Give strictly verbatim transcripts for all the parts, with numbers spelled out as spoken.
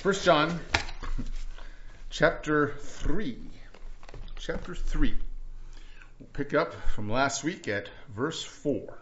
First John chapter three. Chapter three. We'll pick up from last week at verse four.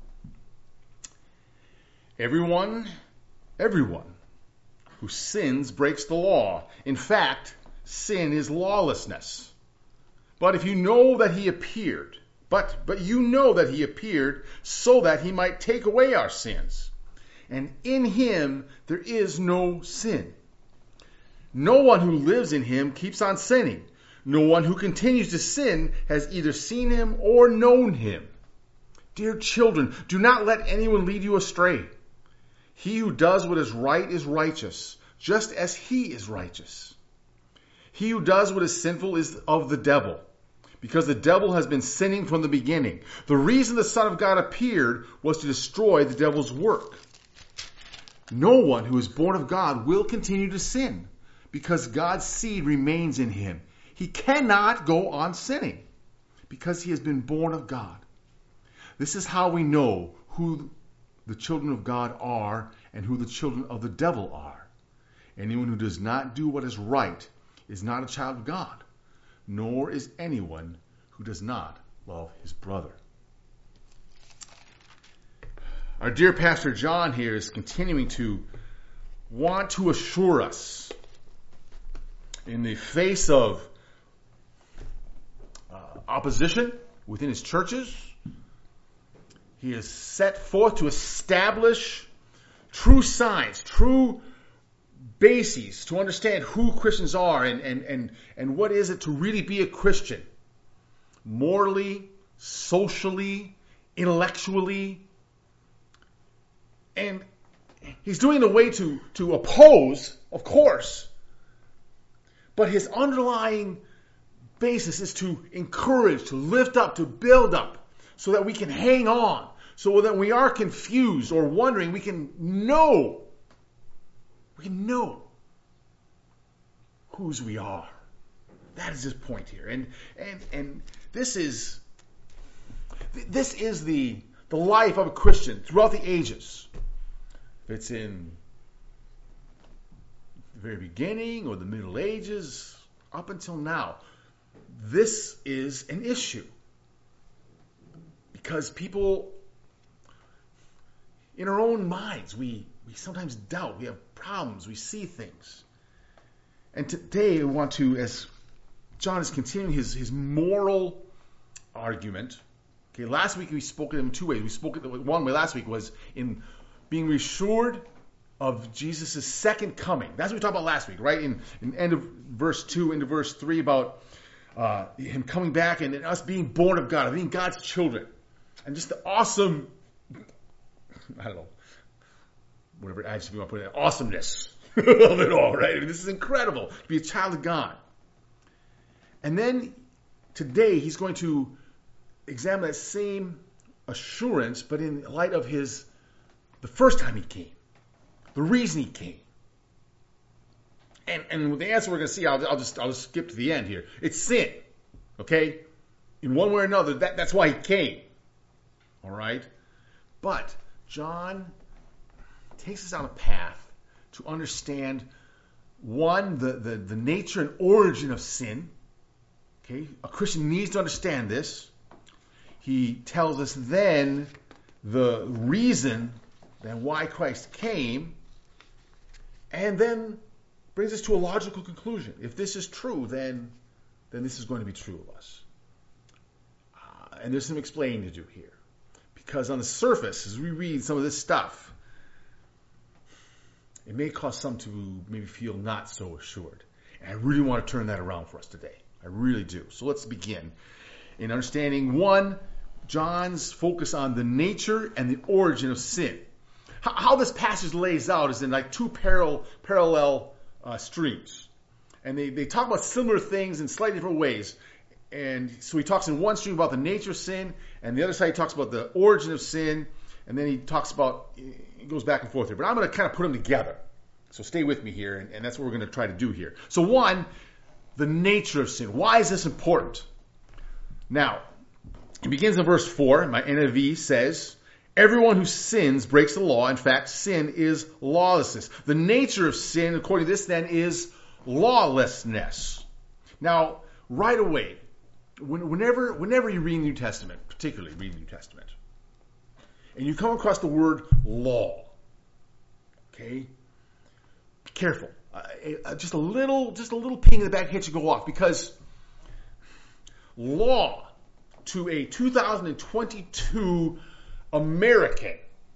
Everyone, everyone who sins breaks the law. In fact, sin is lawlessness. But if you know that he appeared, but but you know that he appeared so that he might take away our sins. And in him there is no sin. No one who lives in him keeps on sinning. No one who continues to sin has either seen him or known him. Dear children, do not let anyone lead you astray. He who does what is right is righteous, just as he is righteous. He who does what is sinful is of the devil, because the devil has been sinning from the beginning. The reason the Son of God appeared was to destroy the devil's work. No one who is born of God will continue to sin, because God's seed remains in him. He cannot go on sinning, because he has been born of God. This is how we know who the children of God are and who the children of the devil are. Anyone who does not do what is right is not a child of God, nor is anyone who does not love his brother. Our dear Pastor John here is continuing to want to assure us in the face of uh, opposition within his churches. He is set forth to establish true signs, true bases to understand who Christians are and, and, and, and what is it to really be a Christian. Morally, socially, intellectually. And he's doing it in a way to, to oppose, of course, but his underlying basis is to encourage, to lift up, to build up, so that we can hang on, so that when we are confused or wondering, we can know, we can know whose we are. That is his point here. And and and this is this is the the life of a Christian throughout the ages. If it's in the very beginning or the Middle Ages, up until now, this is an issue. Because people, in our own minds, we, we sometimes doubt, we have problems, we see things. And today we want to, as John is continuing his, his moral argument, okay, last week we spoke it in two ways. We spoke it one way last week was in being reassured of Jesus' second coming. That's what we talked about last week, right? In, in end of verse two into verse three about uh, him coming back and us being born of God, being God's children. And just the awesome, I don't know, whatever adjective you want to put in, awesomeness of it all, right? I mean, this is incredible to be a child of God. And then today he's going to examine that same assurance, but in light of his, the first time he came, the reason he came. And and the answer we're going to see, I'll, I'll just I'll just skip to the end here. It's sin, okay? In one way or another, that, that's why he came. All right? But John takes us on a path to understand, one, the, the, the nature and origin of sin. Okay? A Christian needs to understand this. He tells us then the reason then why Christ came, and then brings us to a logical conclusion. If this is true, then, then this is going to be true of us. Uh, and there's some explaining to do here. Because on the surface, as we read some of this stuff, it may cause some to maybe feel not so assured. And I really want to turn that around for us today. I really do. So let's begin in understanding, one, John's focus on the nature and the origin of sin. How, how this passage lays out is in like two parallel, parallel uh, streams. And they, they talk about similar things in slightly different ways. And so he talks in one stream about the nature of sin, and the other side he talks about the origin of sin, and then he talks about, he goes back and forth here. But I'm going to kind of put them together. So stay with me here, and, and that's what we're going to try to do here. So one, the nature of sin. Why is this important? Now, it begins in verse four. My N I V says, Everyone who sins breaks the law. In fact, sin is lawlessness. The nature of sin, according to this, then, is lawlessness. Now, right away, when, whenever, whenever you read the New Testament, particularly read the New Testament, and you come across the word law, okay, be careful. Uh, just a little, just a little ping in the back of your head should go off, because law to a two thousand twenty-two American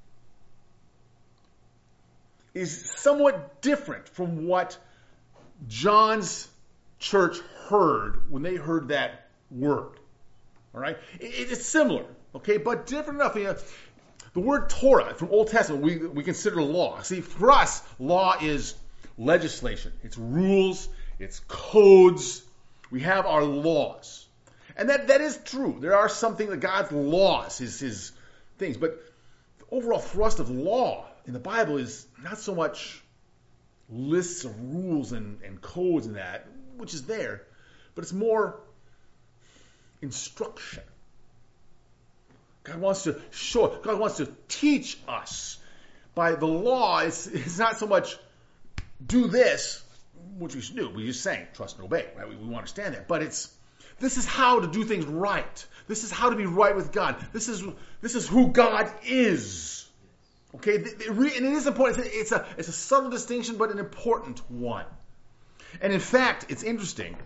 is somewhat different from what John's church heard when they heard that word. All right, it, it's similar, okay, but different enough. You know, the word Torah from Old Testament we we consider law. See, for us, law is legislation. It's rules. It's codes. We have our laws, and that that is true. There are something that God's laws, His His things, but the overall thrust of law in the Bible is not so much lists of rules and, and codes and that, which is there, but it's more instruction. God wants to show, God wants to teach us. By the law, it's, it's not so much do this, which we should do. We just saying trust and obey, right? We, we understand that, but it's this is how to do things right. This is how to be right with God. This is this is who God is. Okay, and it is important. It's a it's a subtle distinction, but an important one. And in fact, it's interesting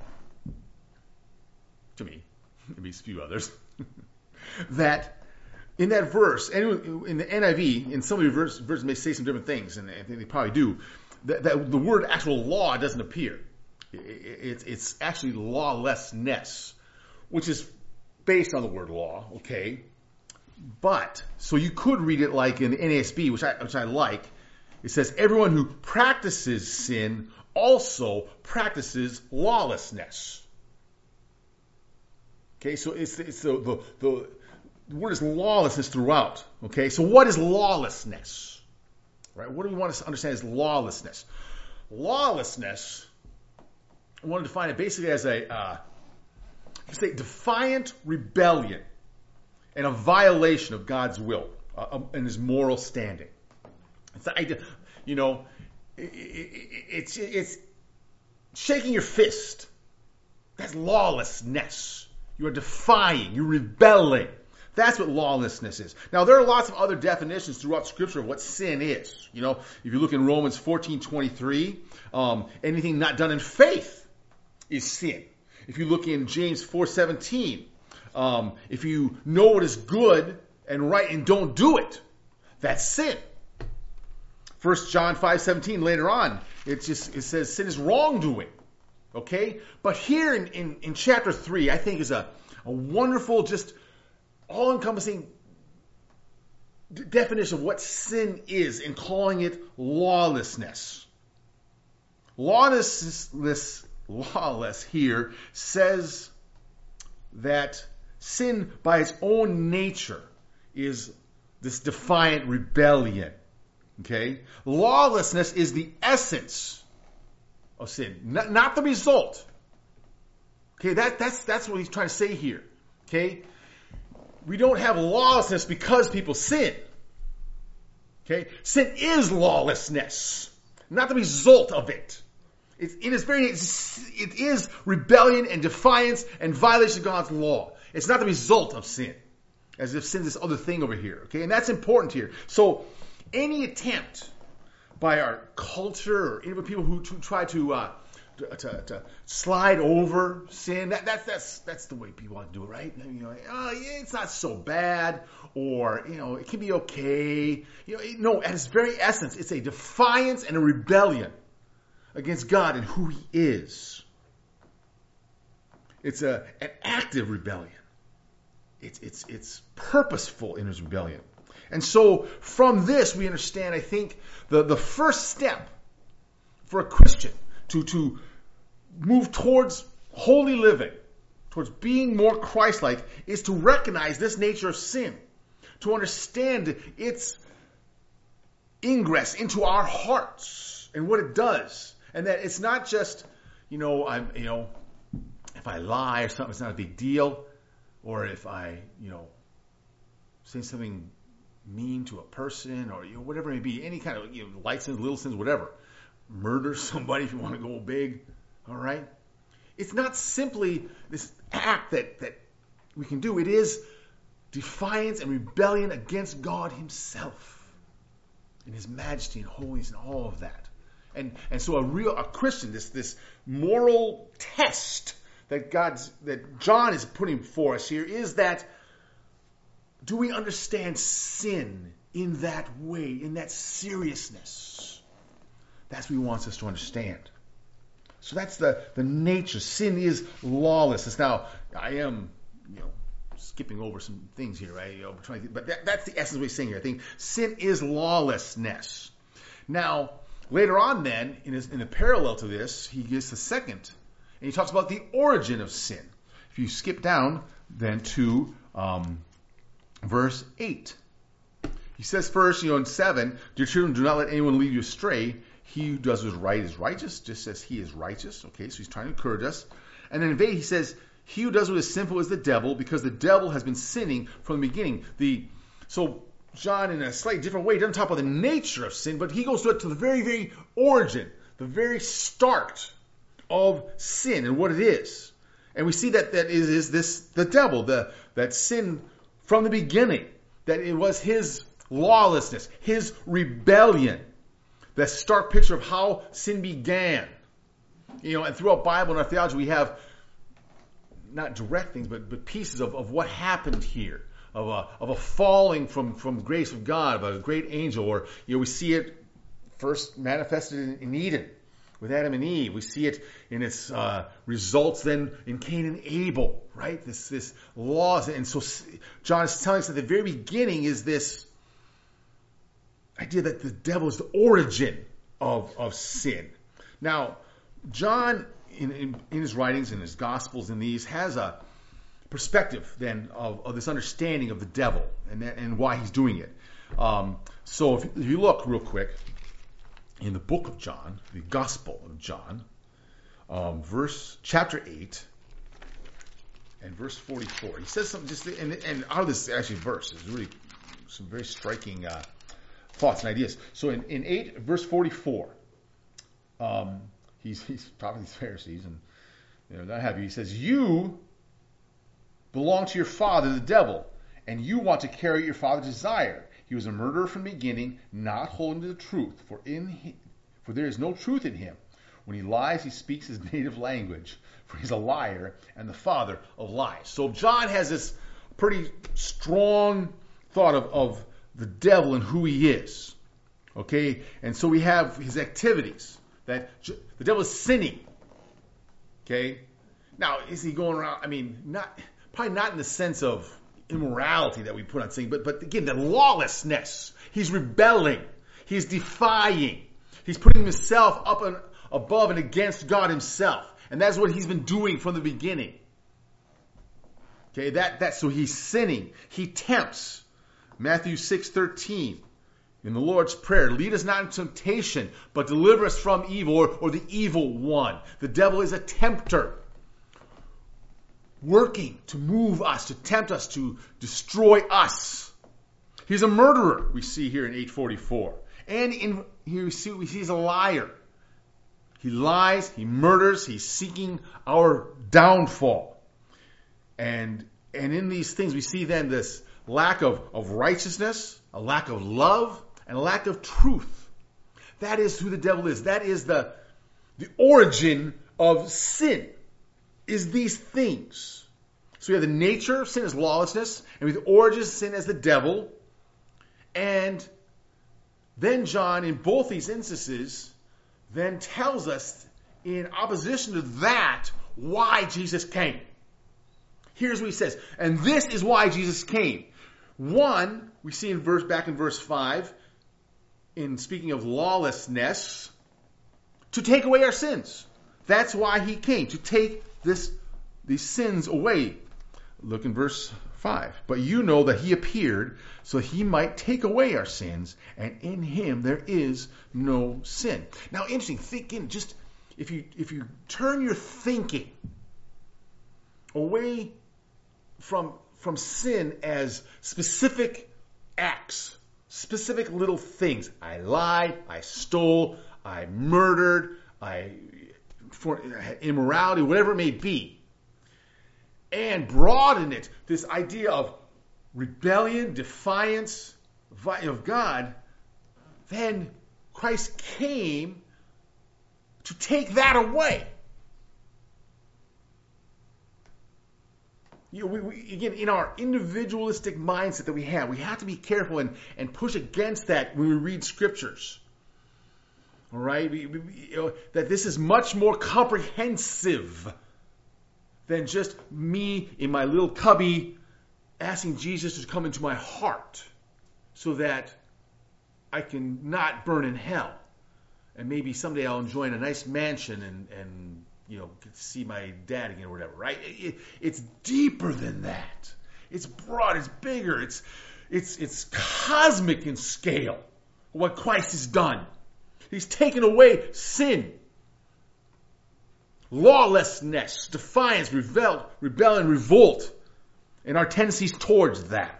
to me, maybe a few others, that in that verse, and in the N I V, in some of your verses, verses may say some different things, and I think they probably do. That, that the word actual law doesn't appear. It, it, it's actually lawlessness, which is based on the word law. Okay. But, so you could read it like in the N A S B, which I, which I like. It says, everyone who practices sin also practices lawlessness. Okay, so it's, it's the, the, the, the word is lawlessness throughout. Okay, so what is lawlessness? Right, what do we want to understand as lawlessness? Lawlessness, I want to define it basically as a, uh, say, defiant rebellion and a violation of God's will uh, and His moral standing. It's the idea, you know, it, it, it's it's shaking your fist. That's lawlessness. You are defying. You're rebelling. That's what lawlessness is. Now, there are lots of other definitions throughout Scripture of what sin is. You know, if you look in Romans fourteen twenty-three, um, anything not done in faith is sin. If you look in James four seventeen, um, if you know what is good and right and don't do it, that's sin. First John five seventeen, later on, it just it says sin is wrongdoing. Okay? But here in, in, in chapter three, I think is a, a wonderful, just all-encompassing d- definition of what sin is and calling it lawlessness. Lawlessness, lawless here says that sin by its own nature is this defiant rebellion. Okay? Lawlessness is the essence of sin, not, not the result. Okay, that, that's, that's what he's trying to say here. Okay? We don't have lawlessness because people sin. Okay? Sin is lawlessness, not the result of it. It, it is very, it is rebellion and defiance and violation of God's law. It's not the result of sin, as if sin is this other thing over here. Okay, and that's important here. So, any attempt by our culture or even people who try to, uh, to, to to slide over sin, that, that's that's that's the way people want to do it, right? You know, oh, yeah, it's not so bad, or you know, it can be okay. You know, no, at its very essence, it's a defiance and a rebellion against God and who He is. It's a an active rebellion. It's it's it's purposeful in His rebellion. And so from this we understand, I think, the, the first step for a Christian to, to move towards holy living, towards being more Christ-like, is to recognize this nature of sin, to understand its ingress into our hearts and what it does. And that it's not just, you know, I'm, you know, if I lie or something, it's not a big deal. Or if I, you know, say something mean to a person, or you know, whatever it may be, any kind of you know, light sins, little sins, whatever. Murder somebody if you want to go big. All right? It's not simply this act that, that we can do. It is defiance and rebellion against God himself in his majesty and holiness and all of that. And and so a real a Christian, this this moral test that God's that John is putting for us here is that, do we understand sin in that way, in that seriousness? That's what he wants us to understand. So that's the, the nature. Sin is lawlessness. Now, I am, you know, skipping over some things here, right? You know, trying to, but that, that's the essence of what he's saying here. I think sin is lawlessness. Now, later on then, in, his, in a parallel to this, he gives the second, and he talks about the origin of sin. If you skip down then to um, verse eight. He says first, you know, in seven, dear children, do not let anyone lead you astray. He who does what is right is righteous, just as he is righteous. Okay, so he's trying to encourage us. And then in eight, he says, he who does what is sinful is the devil, because the devil has been sinning from the beginning. The So John, in a slightly different way, doesn't talk about the nature of sin, but he goes to it to the very, very origin, the very start of sin and what it is. And we see that that is, is this the devil, the that sin from the beginning, that it was his lawlessness, his rebellion. The stark picture of how sin began. You know, and throughout Bible and our theology, we have not direct things, but, but pieces of, of what happened here, of a of a falling from, from grace of God, of a great angel. Or you know, we see it first manifested in, in Eden with Adam and Eve. We see it in its uh, results then in Cain and Abel, right? This this laws, and so John is telling us at the very beginning is this idea that the devil is the origin of, of sin. Now, John, in, in, in his writings, in his Gospels, in these, has a perspective then of, of this understanding of the devil and, that, and why he's doing it. Um, so if, if you look real quick in the book of John, the Gospel of John, um, verse chapter eight and verse forty-four, he says something just, and, and out of this actually verse, is really some very striking uh, thoughts and ideas. So in, in eight, verse forty-four, um, he's, he's talking to these Pharisees and you know, not happy. He says, you belong to your father, the devil, and you want to carry your father's desire. He was a murderer from the beginning, not holding to the truth, for in he, for there is no truth in him. When he lies, he speaks his native language, for he's a liar and the father of lies. So John has this pretty strong thought of, of the devil and who he is. Okay? And so we have his activities. That the devil is sinning. Okay? Now, is he going around, I mean, not probably not in the sense of immorality that we put on sin, but, but again, the lawlessness. He's rebelling. He's defying. He's putting himself up and above and against God himself. And that's what he's been doing from the beginning. Okay, that, that's so he's sinning. He tempts. Matthew six thirteen, in the Lord's Prayer, lead us not into temptation, but deliver us from evil, or, or the evil one. The devil is a tempter, working to move us, to tempt us, to destroy us. He's a murderer, we see here in eight forty-four. And in here we see, we see he's a liar. He lies, he murders, he's seeking our downfall. And, and in these things we see then this lack of, of righteousness, a lack of love, and a lack of truth. That is who the devil is. That is the, the origin of sin, is these things. So we have the nature of sin as lawlessness, and we have the origin of sin as the devil. And then John, in both these instances, then tells us, in opposition to that, why Jesus came. Here's what he says. And this is why Jesus came. One, we see in verse back in verse five, in speaking of lawlessness, to take away our sins. That's why he came, to take this these sins away. Look in verse five. But you know that he appeared so he might take away our sins, and in him there is no sin. Now, interesting. Think in just if you if you turn your thinking away from from sin as specific acts specific little things. I lied, I stole, I murdered, I for immorality, whatever it may be. And broaden it, this idea of rebellion, defiance of God. Then Christ came to take that away. You know, we, we, again, in our individualistic mindset that we have, we have to be careful and, and push against that when we read scriptures. All right? We, we, you know, that this is much more comprehensive than just me in my little cubby asking Jesus to come into my heart so that I can not burn in hell. And maybe someday I'll enjoy a nice mansion and, and you know, get to see my dad again or whatever, right? It, it, it's deeper than that. It's broad, it's bigger, it's, it's, it's cosmic in scale, what Christ has done. He's taken away sin, lawlessness, defiance, rebel, rebellion, revolt, and our tendencies towards that.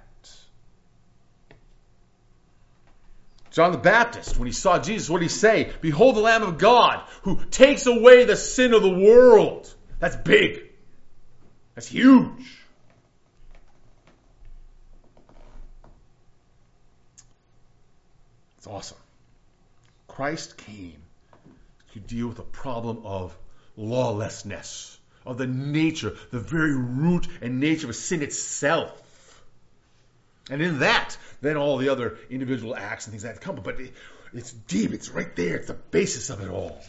John the Baptist, when he saw Jesus, what did he say? Behold the Lamb of God who takes away the sin of the world. That's big. That's huge. It's awesome. Christ came to deal with the problem of lawlessness, of the nature, the very root and nature of sin itself. And in that, then all the other individual acts and things that come. But it, it's deep. It's right there. It's the basis of it all.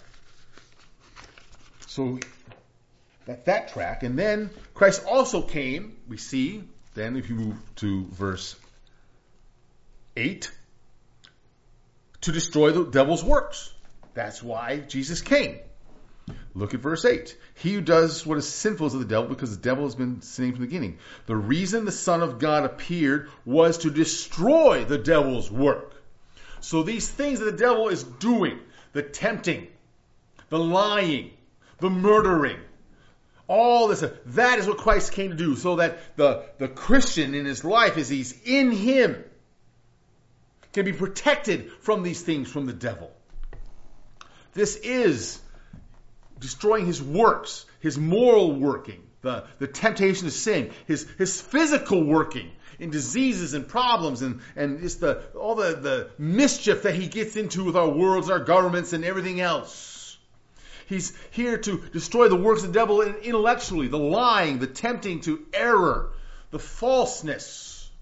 So that that track. And then Christ also came, we see, then if you move to verse eight, to destroy the devil's works. That's why Jesus came. Look at verse eight. He who does what is sinful is of the devil, because the devil has been sinning from the beginning. The reason the Son of God appeared was to destroy the devil's work. So these things that the devil is doing, the tempting, the lying, the murdering, all this, that is what Christ came to do, so that the, the Christian in his life, as he's in him, can be protected from these things from the devil. This is destroying his works, his moral working, the, the temptation to sin, his, his physical working in diseases and problems and, and just the, all the, the mischief that he gets into with our worlds, our governments, and everything else. He's here to destroy the works of the devil intellectually, the lying, the tempting to error, the falseness.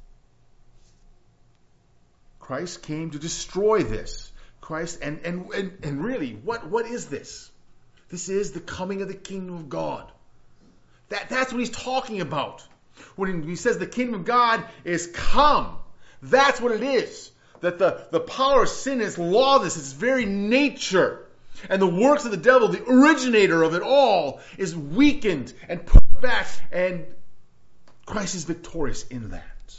Christ came to destroy this. Christ, and, and, and, and really, what, what is this? This is the coming of the kingdom of God. That, that's what he's talking about. When he says the kingdom of God is come, that's what it is. That the, the power of sin is lawless, its very nature. And the works of the devil, the originator of it all, is weakened and put back. And Christ is victorious in that.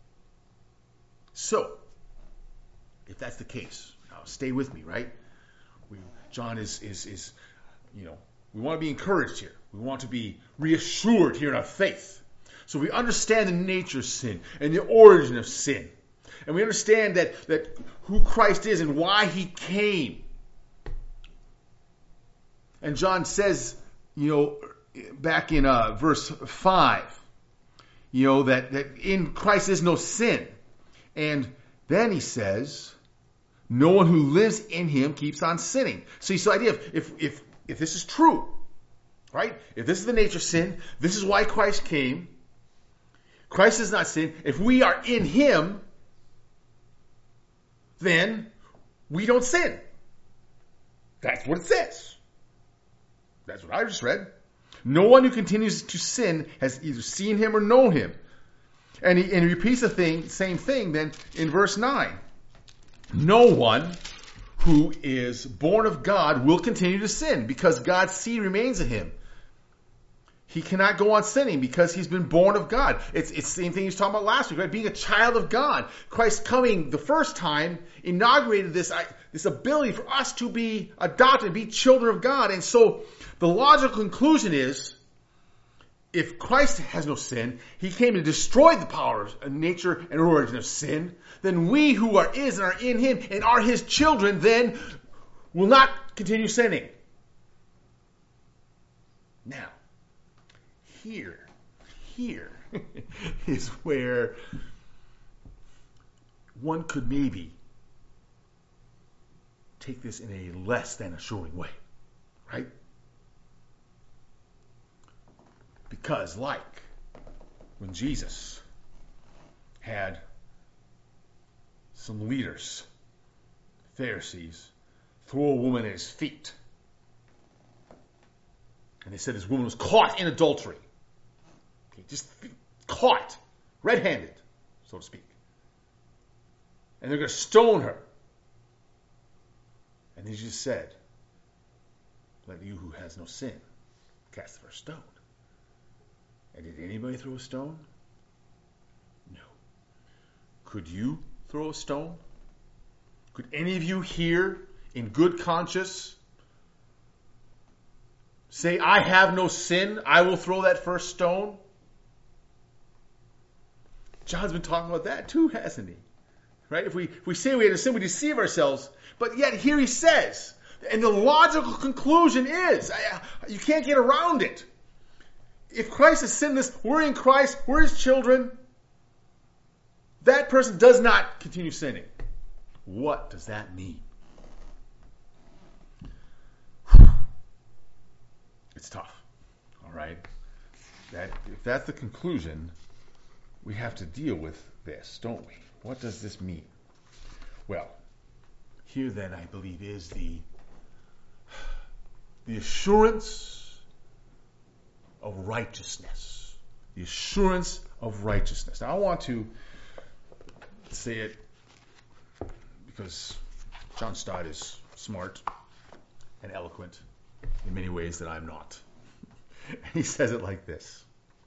So, if that's the case, now stay with me, right? We, John is, is, is, you know, we want to be encouraged here. We want to be reassured here in our faith. So we understand the nature of sin and the origin of sin. And we understand that, that who Christ is and why he came. And John says, you know, back in uh, verse five, you know, that, that in Christ is no sin. And then he says, no one who lives in him keeps on sinning. So you see the idea of if, if, if this is true, right? If this is the nature of sin, this is why Christ came. Christ does not sin. If we are in him, then we don't sin. That's what it says. That's what I just read. No one who continues to sin has either seen him or known him. And he, and he repeats the thing, same thing then in verse nine. No one who is born of God will continue to sin because God's seed remains in him. He cannot go on sinning because he's been born of God. It's, it's the same thing he was talking about last week, right? Being a child of God. Christ coming the first time inaugurated this, this ability for us to be adopted, be children of God. And so the logical conclusion is, if Christ has no sin, he came to destroy the power of nature and origin of sin, then we who are is and are in him and are his children then will not continue sinning. Now, here, here is where one could maybe take this in a less than assuring way, right? Because like when Jesus had some leaders, Pharisees, throw a woman at his feet, and they said this woman was caught in adultery. Okay, just caught, red-handed, so to speak. And they're going to stone her. And he just said, let you who has no sin cast the first stone. And did anybody throw a stone? No. Could you throw a stone? Could any of you here in good conscience say, I have no sin, I will throw that first stone? John's been talking about that too, hasn't he? Right? If we, if we say we have a sin, we deceive ourselves. But yet here he says, and the logical conclusion is, you can't get around it. If Christ is sinless, we're in Christ, we're his children, that person does not continue sinning. What does that mean? It's tough. All right? That, if that's the conclusion, we have to deal with this, don't we? What does this mean? Well, here then I believe is the, the assurance of righteousness. The assurance of righteousness. Now I want to say it because John Stott is smart and eloquent in many ways that I'm not. He says it like this.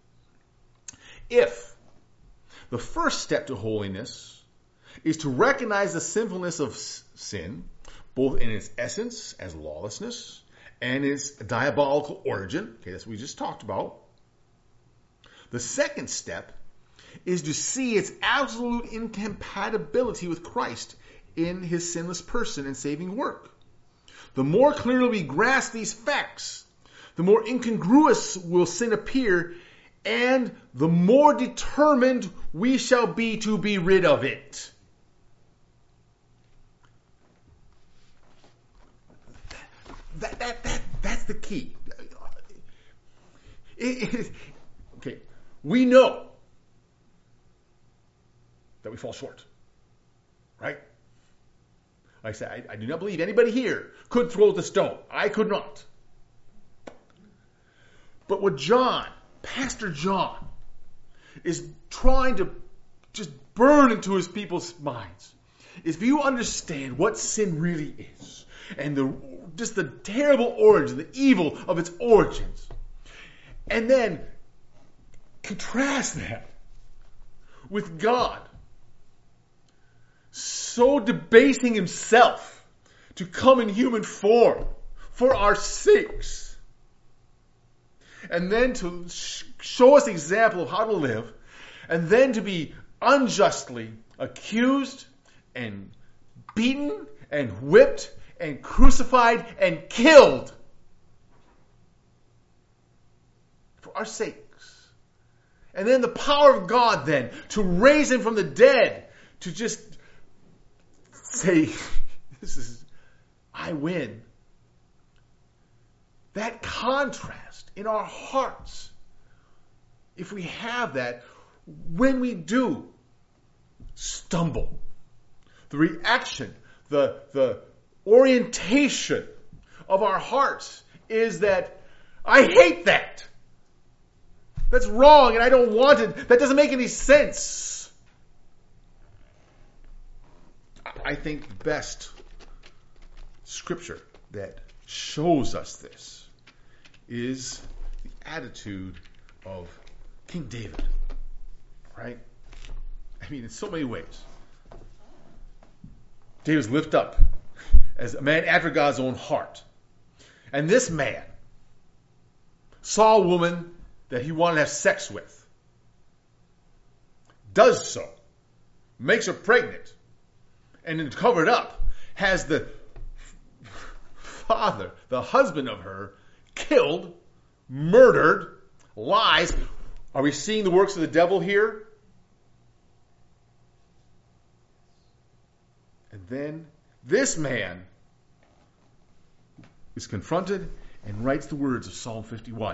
If the first step to holiness is to recognize the sinfulness of sin, both in its essence as lawlessness and its diabolical origin. Okay, that's what we just talked about. The second step is to see its absolute incompatibility with Christ in his sinless person and saving work. The more clearly we grasp these facts, the more incongruous will sin appear, and the more determined we shall be to be rid of it. That, that, that, that's the key. It, it, okay, we know that we fall short, right? Like I said, I, I do not believe anybody here could throw the stone. I could not. But what John, Pastor John, is trying to just burn into his people's minds is if you understand what sin really is and the just the terrible origin, the evil of its origins, and then contrast that with God so debasing himself to come in human form for our sakes, and then to sh- show us the example of how to live, and then to be unjustly accused and beaten and whipped and crucified and killed for our sakes. And then the power of God then to raise him from the dead, to just say, this is, I win. That contrast in our hearts, if we have that, when we do stumble, the reaction, the, the orientation of our hearts is that I hate that. That's wrong and I don't want it. That doesn't make any sense. I think the best scripture that shows us this is the attitude of King David, right? I mean, in so many ways. David's lifted up as a man after God's own heart. And this man saw a woman that he wanted to have sex with, does so, makes her pregnant, and then to cover it up, has the father, the husband of her, killed, murdered, lies. Are we seeing the works of the devil here? And then this man is confronted and writes the words of Psalm fifty-one.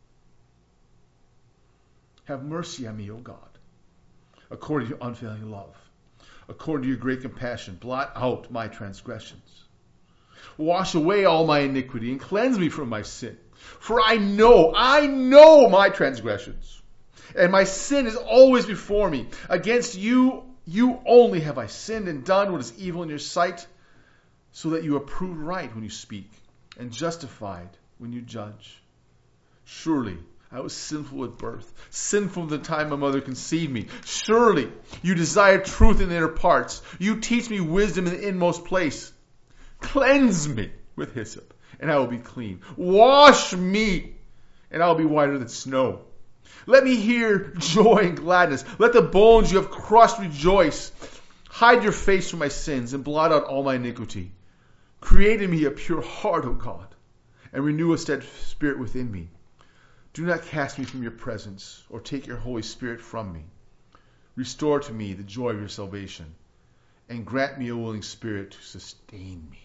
Have mercy on me, O God, according to your unfailing love. According to your great compassion, blot out my transgressions. Wash away all my iniquity and cleanse me from my sin. For I know, I know my transgressions, and my sin is always before me. Against you, you only have I sinned and done what is evil in your sight, so that you are proved right when you speak, and justified when you judge. Surely I was sinful at birth, sinful from the time my mother conceived me. Surely you desire truth in the inner parts. You teach me wisdom in the inmost place. Cleanse me with hyssop, and I will be clean. Wash me, and I will be whiter than snow. Let me hear joy and gladness. Let the bones you have crushed rejoice. Hide your face from my sins, and blot out all my iniquity. Create in me a pure heart, O God, and renew a steadfast spirit within me. Do not cast me from your presence, or take your Holy Spirit from me. Restore to me the joy of your salvation, and grant me a willing spirit to sustain me.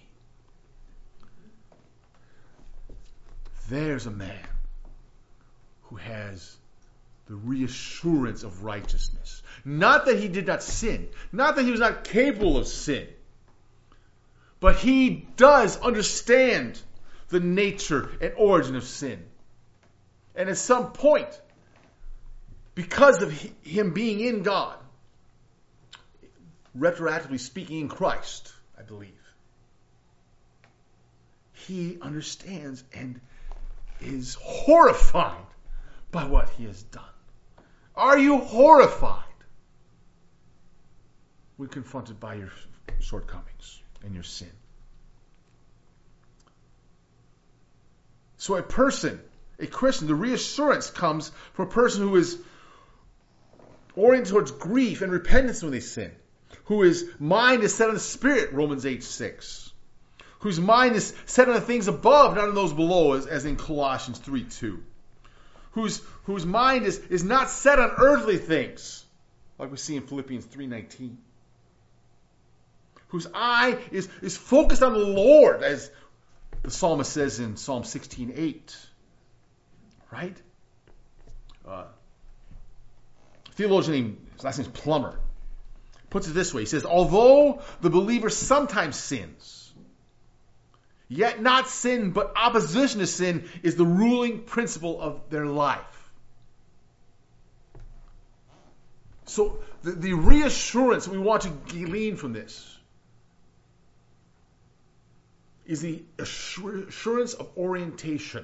There's a man who has the reassurance of righteousness. Not that he did not sin, not that he was not capable of sin, but he does understand the nature and origin of sin. And at some point, because of him being in God, retroactively speaking in Christ, I believe, he understands and is horrified by what he has done. Are you horrified when confronted by your shortcomings and your sin? So a person, a Christian, the reassurance comes from a person who is oriented towards grief and repentance when they sin, whose mind is set on the Spirit, Romans eight six, whose mind is set on the things above, not on those below, as, as in Colossians three two, whose, whose mind is, is not set on earthly things, like we see in Philippians three nineteen, whose eye is, is focused on the Lord, as the psalmist says in Psalm sixteen eight. Right? Uh, theologian named, his last name is Plummer, puts it this way. He says, although the believer sometimes sins, yet not sin, but opposition to sin is the ruling principle of their life. So the, the reassurance we want to glean from this is the assurance of orientation.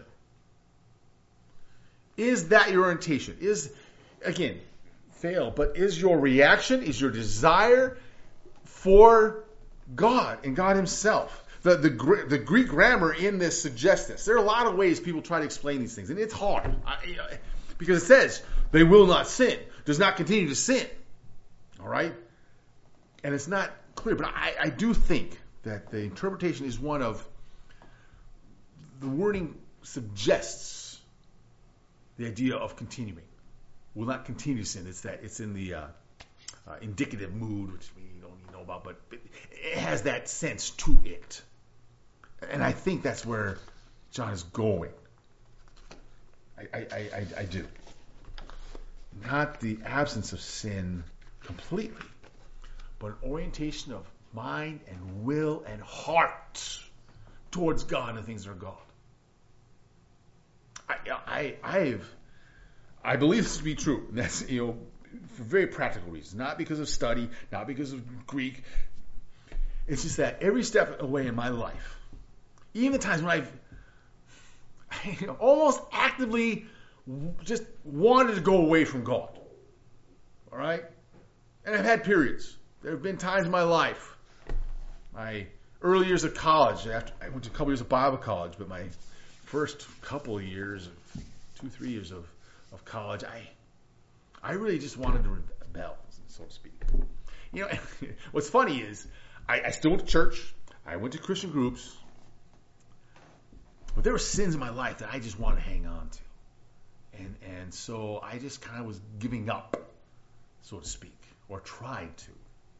Is that your orientation? Is, again, fail, but is your reaction, is your desire for God and God himself? The, the, the Greek grammar in this suggests this. There are a lot of ways people try to explain these things, and it's hard. I, because it says, they will not sin, does not continue to sin. All right? And it's not clear, but I, I do think that the interpretation is one of, the wording suggests the idea of continuing. Will not continue to sin. It's that it's in the uh, uh, indicative mood, which we don't even know about, but, but it has that sense to it. And I think that's where John is going. I, I, I, I do. Not the absence of sin completely, but an orientation of mind and will and heart towards God and the things that are God. I, I, I've, I believe this to be true. And that's, you know, for very practical reasons. Not because of study, not because of Greek. It's just that every step away in my life, even the times when I've you know, almost actively just wanted to go away from God. All right? And I've had periods. There have been times in my life, my early years of college, after I went to a couple years of Bible college, but my first couple of years, two, three years of, of college, I I really just wanted to rebel, so to speak. You know, what's funny is I, I still went to church. I went to Christian groups. But there were sins in my life that I just wanted to hang on to. And and so I just kind of was giving up, so to speak, or tried to.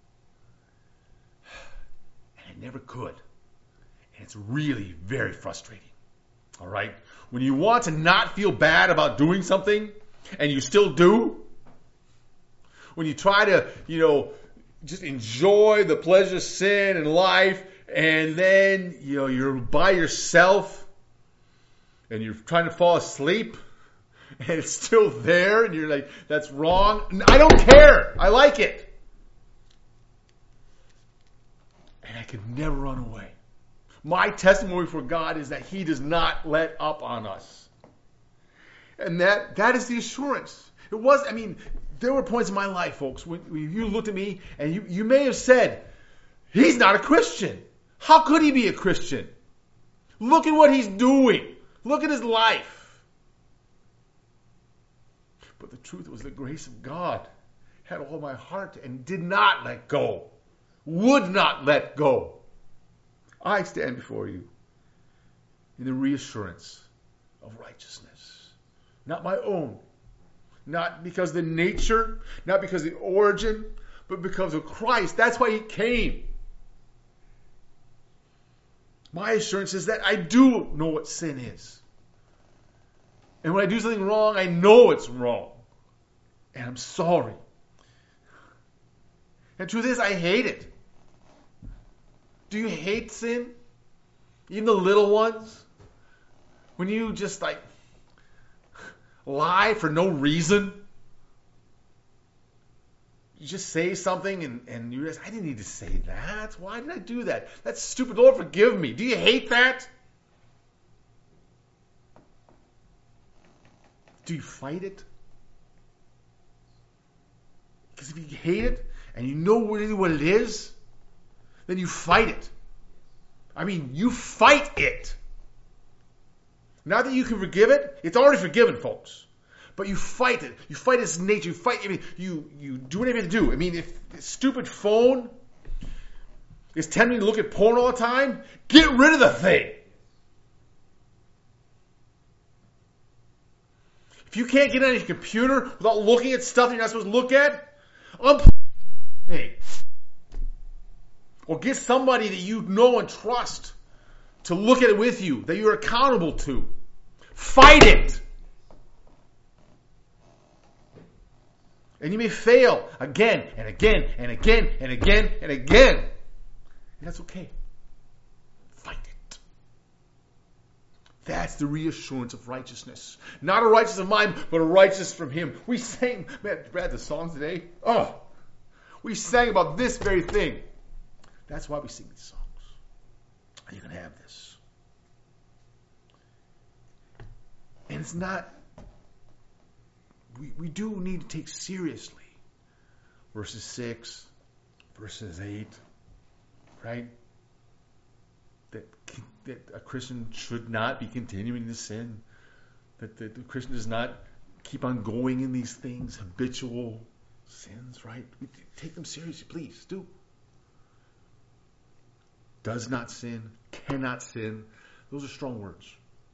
And I never could. And it's really very frustrating. All right? When you want to not feel bad about doing something, and you still do. When you try to, you know, just enjoy the pleasure of sin in life, and then, you know, you're by yourself, and you're trying to fall asleep, and it's still there, and you're like, that's wrong. I don't care. I like it. And I could never run away. My testimony for God is that He does not let up on us. And that that is the assurance. It was, I mean, there were points in my life, folks, when, when you looked at me, and you, you may have said, he's not a Christian. How could he be a Christian? Look at what he's doing. Look at his life. But the truth was the grace of God had all my heart and did not let go. Would not let go. I stand before you in the reassurance of righteousness. Not my own. Not because of the nature, not because of the origin, but because of Christ. That's why He came. My assurance is that I do know what sin is. And when I do something wrong, I know it's wrong. And I'm sorry. And the truth is, I hate it. Do you hate sin? Even the little ones? When you just like lie for no reason? You just say something and, and you realize, I didn't need to say that. Why did I do that? That's stupid. Lord, forgive me. Do you hate that? Do you fight it? Because if you hate it and you know really what it is, then you fight it. I mean, you fight it. Not that you can forgive it. It's already forgiven, folks. But you fight it. You fight its nature. You fight. I mean, you you do whatever you have to do. I mean, if this stupid phone is tempting to look at porn all the time, get rid of the thing. If you can't get on your computer without looking at stuff you're not supposed to look at, unplug the thing. Or get somebody that you know and trust to look at it with you, that you're accountable to. Fight it. And you may fail again and again and again and again and again. And that's okay. Fight it. That's the reassurance of righteousness. Not a righteousness of mine, but a righteousness from Him. We sang, man, Brad, the songs today. Oh, we sang about this very thing. That's why we sing these songs. You can have this. And it's not, we, we do need to take seriously verses six, verses eight, right? That, that a Christian should not be continuing to sin. That the, the Christian does not keep on going in these things, habitual sins, right? We take them seriously, please do. Does not sin, cannot sin. Those are strong words.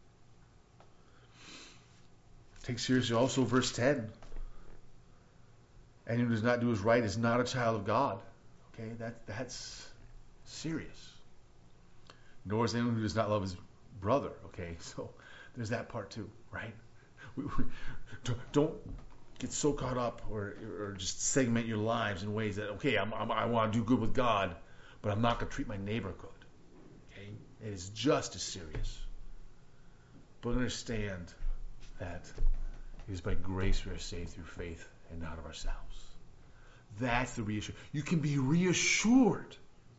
Take seriously also verse ten. Anyone who does not do his right is not a child of God. Okay, that that's serious. Nor is anyone who does not love his brother. Okay, so there's that part too, right? We, we, don't get so caught up or, or just segment your lives in ways that, okay, I'm, I'm, I want to do good with God, but I'm not going to treat my neighbor good. Okay? It is just as serious. But understand that it is by grace we are saved through faith and not of ourselves. That's the reassurance. You can be reassured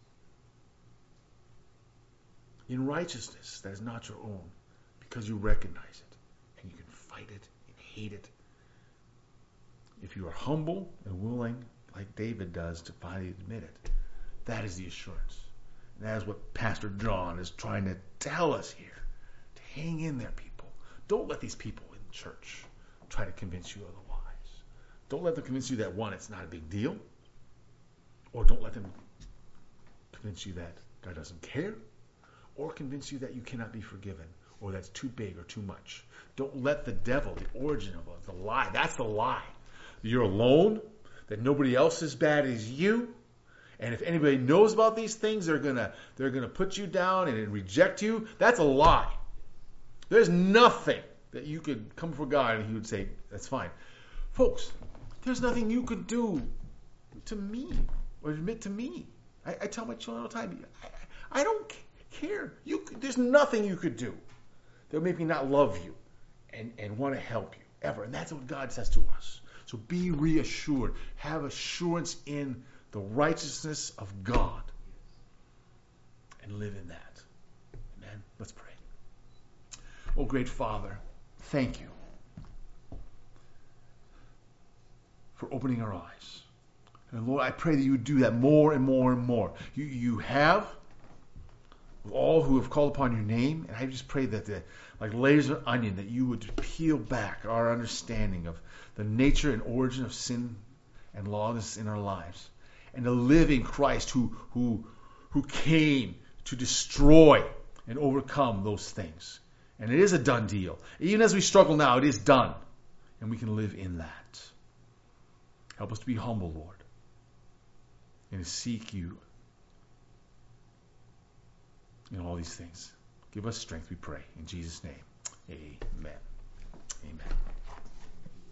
in righteousness that is not your own because you recognize it and you can fight it and hate it. If you are humble and willing, like David does, to finally admit it, that is the assurance. And that is what Pastor John is trying to tell us here. To hang in there, people. Don't let these people in church try to convince you otherwise. Don't let them convince you that, one, it's not a big deal. Or don't let them convince you that God doesn't care. Or convince you that you cannot be forgiven. Or that's too big or too much. Don't let the devil, the origin of it, the lie, that's the lie. You're alone, that nobody else is as bad as you. And if anybody knows about these things, they're gonna they're gonna put you down and reject you. That's a lie. There's nothing that you could come for God and He would say, that's fine. Folks, there's nothing you could do to me or admit to me. I, I tell my children all the time, I, I don't care. You, there's nothing you could do that would make me not love you and, and want to help you ever. And that's what God says to us. So be reassured. Have assurance in the righteousness of God and live in that. Amen. Let's pray. Oh, great Father, thank you for opening our eyes. And Lord, I pray that you would do that more and more and more. You, you have with all who have called upon your name, and I just pray that the, like layers of onion, that you would peel back our understanding of the nature and origin of sin and lawlessness in our lives, and the living Christ who who who came to destroy and overcome those things. And it is a done deal. Even as we struggle now, it is done. And we can live in that. Help us to be humble, Lord, and to seek you in all these things. Give us strength, we pray. In Jesus' name, amen. Amen.